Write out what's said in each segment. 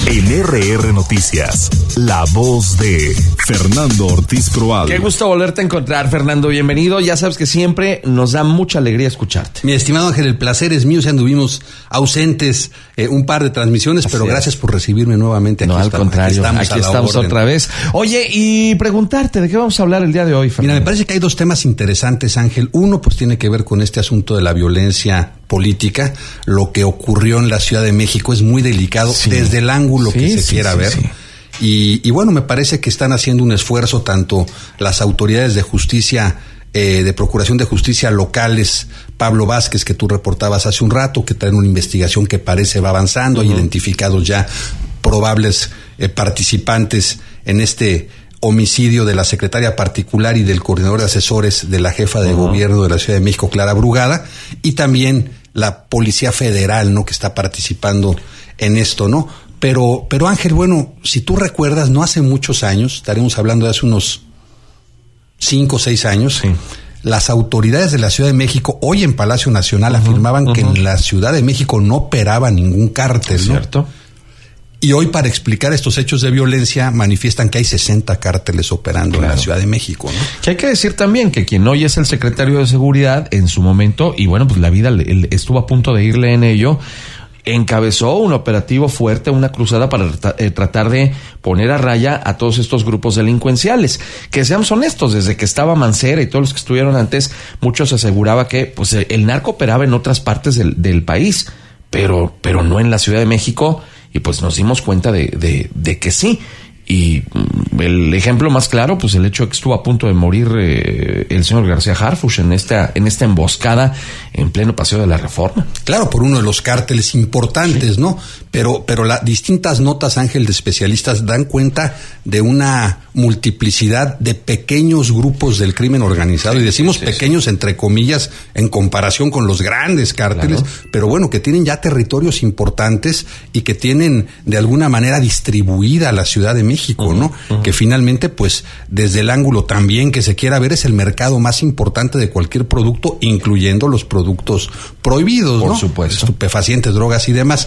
En RR Noticias, la voz de Fernando Ortiz Proal. Qué gusto volverte a encontrar, Fernando. Bienvenido. Ya sabes que siempre nos da mucha alegría escucharte. Mi estimado Ángel, el placer es mío. Si anduvimos ausentes un par de transmisiones, pero gracias por recibirme nuevamente. Aquí al contrario, aquí estamos otra vez. Oye, y preguntarte, ¿de qué vamos a hablar el día de hoy, Fernando? Mira, me parece que hay dos temas interesantes, Ángel. Uno, pues tiene que ver con este asunto de la violencia política. Lo que ocurrió en la Ciudad de México es muy delicado desde el ángulo que se quiera ver. Y bueno, me parece que están haciendo un esfuerzo tanto las autoridades de justicia, de Procuración de Justicia locales, Pablo Vázquez, que tú reportabas hace un rato, que traen una investigación que parece va avanzando, hay identificados ya probables participantes en este homicidio de la secretaria particular y del coordinador de asesores de la jefa de gobierno de la Ciudad de México, Clara Brugada, y también la Policía Federal, ¿no?, que está participando en esto, ¿no? Pero Ángel, bueno, si tú recuerdas, no hace muchos años, estaremos hablando de hace unos 5 o 6 años, las autoridades de la Ciudad de México, hoy en Palacio Nacional, afirmaban que en la Ciudad de México no operaba ningún cártel, ¿no? ¿Cierto? Y hoy, para explicar estos hechos de violencia, manifiestan que hay 60 cárteles operando en la Ciudad de México, ¿no? Que hay que decir también que quien hoy es el secretario de Seguridad, en su momento, y bueno, pues la vida estuvo a punto de irle en ello, encabezó un operativo fuerte, una cruzada para tratar de poner a raya a todos estos grupos delincuenciales. Que seamos honestos, desde que estaba Mancera y todos los que estuvieron antes, muchos aseguraba que pues el narco operaba en otras partes del país, pero no en la Ciudad de México, y pues nos dimos cuenta de que sí. Y el ejemplo más claro, pues el hecho de que estuvo a punto de morir el señor García Harfuch en esta emboscada en pleno Paseo de la Reforma. Claro, por uno de los cárteles importantes, ¿no? Pero las distintas notas, Ángel, de especialistas dan cuenta de una multiplicidad de pequeños grupos del crimen organizado, y decimos pequeños entre comillas en comparación con los grandes cárteles, pero bueno, que tienen ya territorios importantes y que tienen de alguna manera distribuida la Ciudad de México, ¿no? Que finalmente, pues, desde el ángulo también que se quiera ver, es el mercado más importante de cualquier producto, incluyendo los productos prohibidos, ¿no? Por supuesto. Estupefacientes, drogas y demás.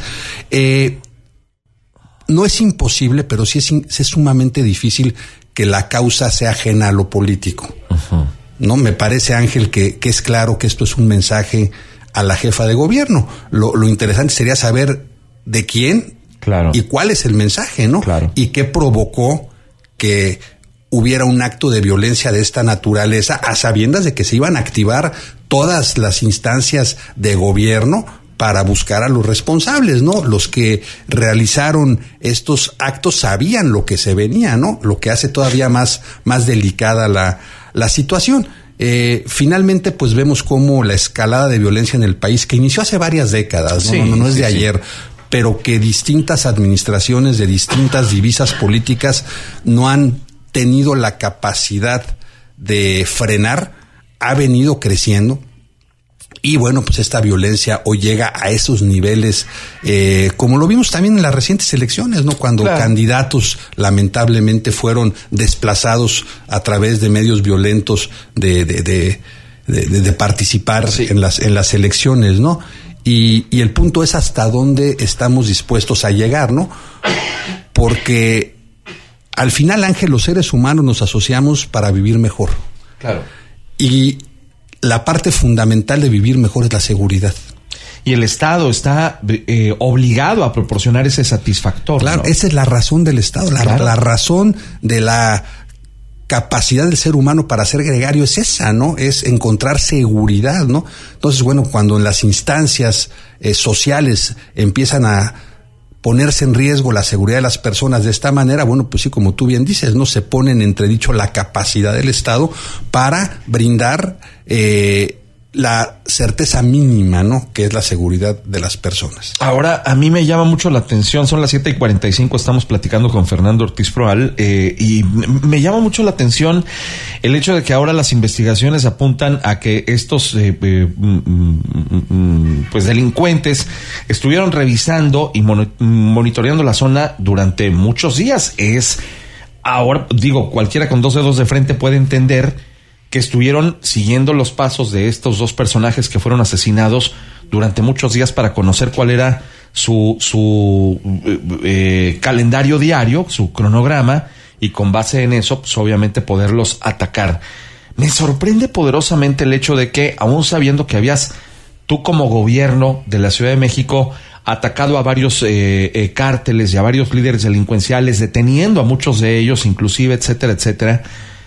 No es imposible, pero sí es sumamente difícil que la causa sea ajena a lo político. No me parece, Ángel, que es claro que esto es un mensaje a la jefa de gobierno. Lo interesante sería saber de quién y cuál es el mensaje, ¿no? Y qué provocó que hubiera un acto de violencia de esta naturaleza, a sabiendas de que se iban a activar todas las instancias de gobierno para buscar a los responsables, ¿no? Los que realizaron estos actos sabían lo que se venía, ¿no? Lo que hace todavía más delicada la situación. Finalmente, pues vemos cómo la escalada de violencia en el país, que inició hace varias décadas, no es de ayer, pero que distintas administraciones de distintas divisas políticas no han tenido la capacidad de frenar, ha venido creciendo. Y bueno, pues esta violencia hoy llega a esos niveles, como lo vimos también en las recientes elecciones, ¿no? Cuando candidatos lamentablemente fueron desplazados a través de medios violentos de participar en las elecciones, ¿no? Y el punto es hasta dónde estamos dispuestos a llegar, ¿no? Porque al final, Ángel, los seres humanos nos asociamos para vivir mejor. Claro. Y la parte fundamental de vivir mejor es la seguridad. Y el Estado está obligado a proporcionar ese satisfactor. Claro, ¿no? Esa es la razón del Estado, la razón de la capacidad del ser humano para ser gregario es esa, ¿no? Es encontrar seguridad, ¿no? Entonces, bueno, cuando en las instancias sociales empiezan a ponerse en riesgo la seguridad de las personas de esta manera, bueno, pues sí, como tú bien dices, ¿no? Se pone en entredicho la capacidad del Estado para brindar la certeza mínima, ¿no?, que es la seguridad de las personas. Ahora, a mí me llama mucho la atención, son las 7:45, estamos platicando con Fernando Ortiz Proal, y me llama mucho la atención el hecho de que ahora las investigaciones apuntan a que estos pues delincuentes estuvieron revisando y monitoreando la zona durante muchos días. Ahora, digo, cualquiera con 2 dedos de frente puede entender que estuvieron siguiendo los pasos de estos 2 personajes que fueron asesinados durante muchos días para conocer cuál era su calendario diario, su cronograma, y con base en eso, pues obviamente poderlos atacar. Me sorprende poderosamente el hecho de que, aún sabiendo que habías tú como gobierno de la Ciudad de México atacado a varios cárteles y a varios líderes delincuenciales, deteniendo a muchos de ellos, inclusive, etcétera, etcétera,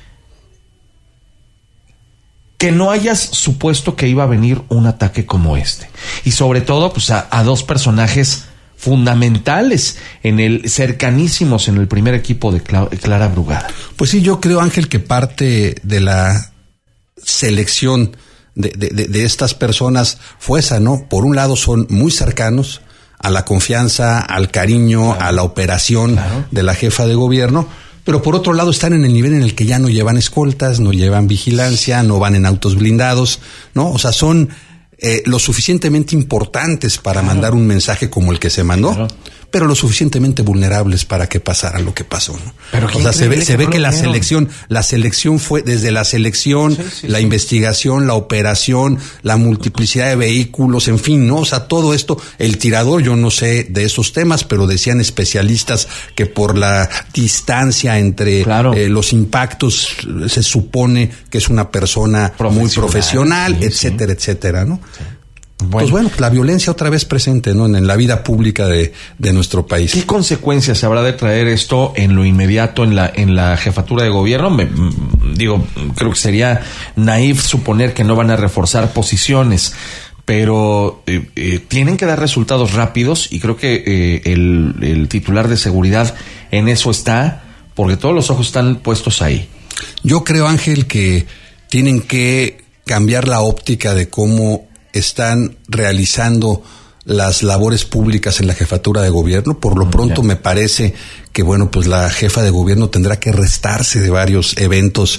que no hayas supuesto que iba a venir un ataque como este. Y sobre todo, pues a dos personajes fundamentales cercanísimos en el primer equipo de Clara Brugada. Pues sí, yo creo, Ángel, que parte de la selección de estas personas fue esa, ¿no? Por un lado son muy cercanos a la confianza, al cariño, claro, a la operación, claro, de la jefa de gobierno, pero por otro lado están en el nivel en el que ya no llevan escoltas, no llevan vigilancia, no van en autos blindados, ¿no? O sea, son lo suficientemente importantes para, claro, mandar un mensaje como el que se mandó, claro, pero lo suficientemente vulnerables para que pasara lo que pasó, ¿no? Pero o sea, se ve que la selección fue desde la selección, la investigación, la operación, la multiplicidad de vehículos, en fin, ¿no? O sea, todo esto, el tirador, yo no sé de esos temas, pero decían especialistas que por la distancia entre, claro, los impactos se supone que es una persona muy profesional, etcétera, etcétera, ¿no? Sí. Pues bueno, la violencia otra vez presente, ¿no? En la vida pública de nuestro país. ¿Qué consecuencias habrá de traer esto en lo inmediato en la jefatura de gobierno? Creo que sería naif suponer que no van a reforzar posiciones, pero tienen que dar resultados rápidos, y creo que el titular de seguridad en eso está, porque todos los ojos están puestos ahí. Yo creo, Ángel, que tienen que cambiar la óptica de cómo están realizando las labores públicas en la jefatura de gobierno. Por lo pronto me parece que, bueno, pues la jefa de gobierno tendrá que restarse de varios eventos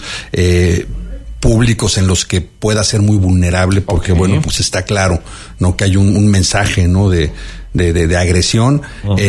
públicos en los que pueda ser muy vulnerable, porque, bueno, pues está claro, ¿no? Que hay un mensaje, ¿no? de agresión.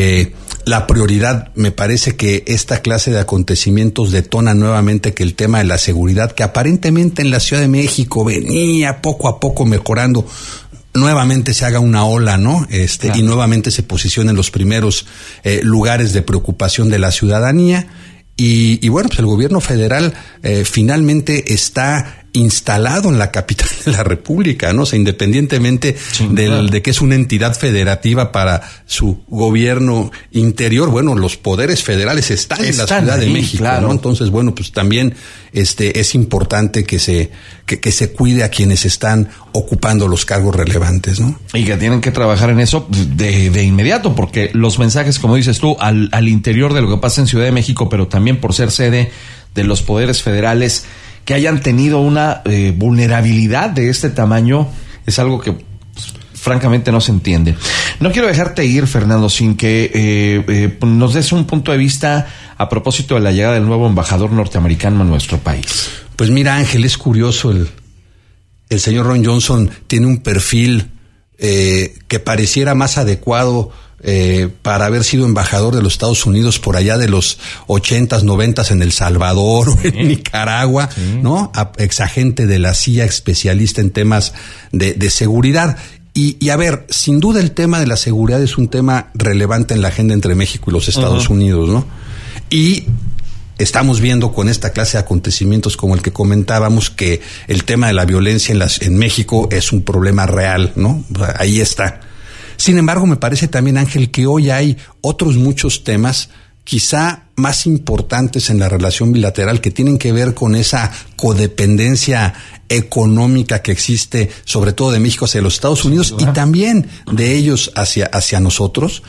La prioridad, me parece que esta clase de acontecimientos detona nuevamente que el tema de la seguridad, que aparentemente en la Ciudad de México venía poco a poco mejorando, nuevamente se haga una ola, ¿no? Claro. Y nuevamente se posiciona en los primeros lugares de preocupación de la ciudadanía. Y bueno, pues el gobierno federal finalmente está instalado en la capital de la República, ¿no? O sea, independientemente de que es una entidad federativa para su gobierno interior, bueno, los poderes federales están en la Ciudad de México, claro, ¿no? Entonces, bueno, pues también es importante que se cuide a quienes están ocupando los cargos relevantes, ¿no? Y que tienen que trabajar en eso de inmediato, porque los mensajes, como dices tú, al interior de lo que pasa en Ciudad de México, pero también por ser sede de los poderes federales, que hayan tenido una vulnerabilidad de este tamaño, es algo que pues, francamente no se entiende. No quiero dejarte ir, Fernando, sin que nos des un punto de vista a propósito de la llegada del nuevo embajador norteamericano a nuestro país. Pues mira, Ángel, es curioso, el señor Ron Johnson tiene un perfil que pareciera más adecuado para haber sido embajador de los Estados Unidos por allá de los 80s, 90s en El Salvador o en Nicaragua, ¿no? Exagente de la CIA, especialista en temas de seguridad. Y a ver, sin duda el tema de la seguridad es un tema relevante en la agenda entre México y los Estados Unidos, ¿no? Y estamos viendo con esta clase de acontecimientos como el que comentábamos que el tema de la violencia en México es un problema real, ¿no? Ahí está. Sin embargo, me parece también, Ángel, que hoy hay otros muchos temas quizá más importantes en la relación bilateral que tienen que ver con esa codependencia económica que existe, sobre todo de México hacia los Estados Unidos y también de ellos hacia nosotros,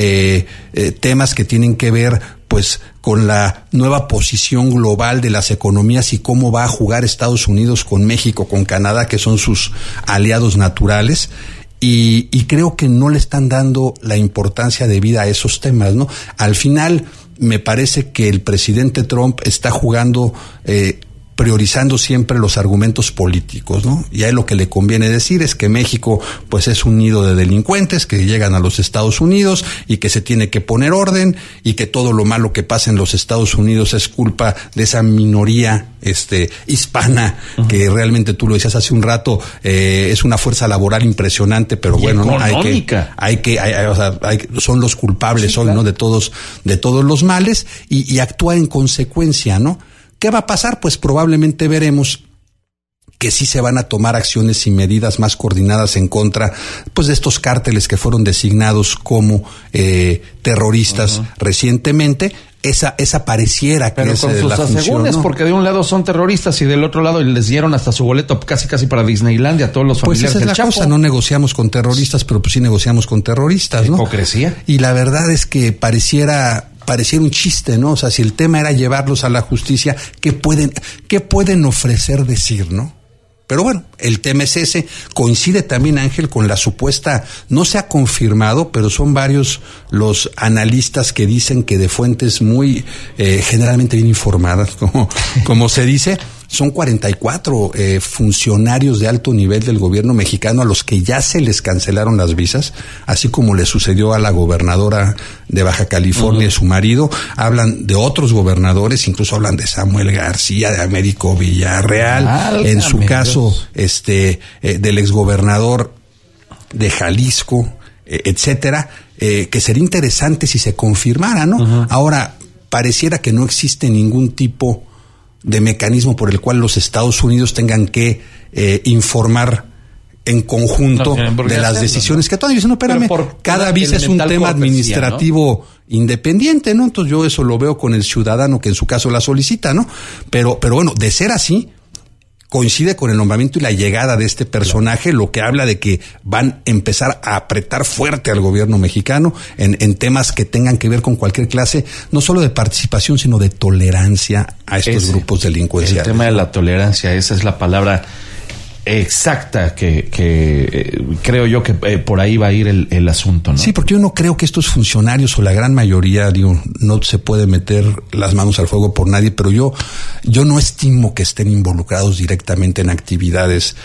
temas que tienen que ver pues con la nueva posición global de las economías y cómo va a jugar Estados Unidos con México, con Canadá, que son sus aliados naturales. Y creo que no le están dando la importancia debida a esos temas, ¿no? Al final, me parece que el presidente Trump está jugando priorizando siempre los argumentos políticos, ¿no? Y a él lo que le conviene decir es que México, pues, es un nido de delincuentes que llegan a los Estados Unidos y que se tiene que poner orden y que todo lo malo que pasa en los Estados Unidos es culpa de esa minoría hispana, que realmente, tú lo decías hace un rato, es una fuerza laboral impresionante, pero bueno, ¿no? Son los culpables, sí, hoy, claro, ¿no? de todos los males, y actúa en consecuencia, ¿no? ¿Qué va a pasar? Pues probablemente veremos que sí se van a tomar acciones y medidas más coordinadas en contra, pues, de estos cárteles que fueron designados como terroristas recientemente. Esa pareciera que es la función, ¿no? Pero con sus asegúnes, porque de un lado son terroristas y del otro lado les dieron hasta su boleto casi para Disneylandia a todos los familiares del Chapo. Pues esa es la cosa, no negociamos con terroristas, pero pues sí negociamos con terroristas, ¿no? Hipocresía. Y la verdad es que pareciera un chiste, ¿no? O sea, si el tema era llevarlos a la justicia, ¿qué pueden ofrecer decir, no? Pero bueno, el tema es ese. Coincide también, Ángel, con la supuesta, no se ha confirmado, pero son varios los analistas que dicen que de fuentes muy generalmente bien informadas, como se dice, son 44 funcionarios de alto nivel del gobierno mexicano a los que ya se les cancelaron las visas, así como le sucedió a la gobernadora de Baja California y su marido. Hablan de otros gobernadores, incluso hablan de Samuel García, de Américo Villarreal, en su caso del exgobernador de Jalisco, etcétera, que sería interesante si se confirmara, ¿no? Ahora, pareciera que no existe ningún tipo de mecanismo por el cual los Estados Unidos tengan que informar en conjunto de las decisiones que toman. Dicen, no, espérame, cada visa es un tema administrativo, ¿no?, independiente, ¿no? Entonces yo eso lo veo con el ciudadano que en su caso la solicita, ¿no? Pero bueno, de ser así, coincide con el nombramiento y la llegada de este personaje, lo que habla de que van a empezar a apretar fuerte al gobierno mexicano en temas que tengan que ver con cualquier clase, no solo de participación, sino de tolerancia a estos grupos delincuenciales. El tema de la tolerancia, esa es la palabra exacta que creo yo que por ahí va a ir el asunto, ¿no? Sí, porque yo no creo que estos funcionarios, o la gran mayoría, no se puede meter las manos al fuego por nadie, pero yo no estimo que estén involucrados directamente en actividades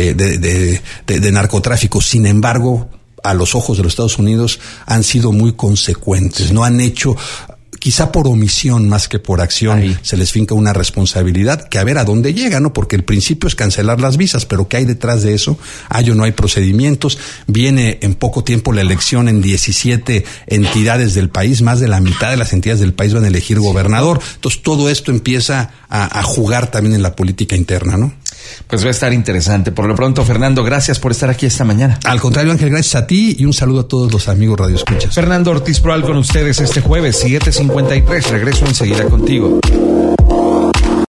de narcotráfico. Sin embargo, a los ojos de los Estados Unidos han sido muy consecuentes, no han hecho, quizá por omisión más que por acción, se les finca una responsabilidad que a ver a dónde llega, ¿no? Porque el principio es cancelar las visas, pero ¿qué hay detrás de eso? ¿Hay o no hay procedimientos? Viene en poco tiempo la elección en 17 entidades del país, más de la mitad de las entidades del país van a elegir gobernador. Entonces todo esto empieza a jugar también en la política interna, ¿no? Pues va a estar interesante. Por lo pronto, Fernando, gracias por estar aquí esta mañana. Al contrario, Ángel, gracias a ti y un saludo a todos los amigos radioescuchas. Fernando Ortiz Proal con ustedes este jueves, 7:53. Regreso enseguida contigo.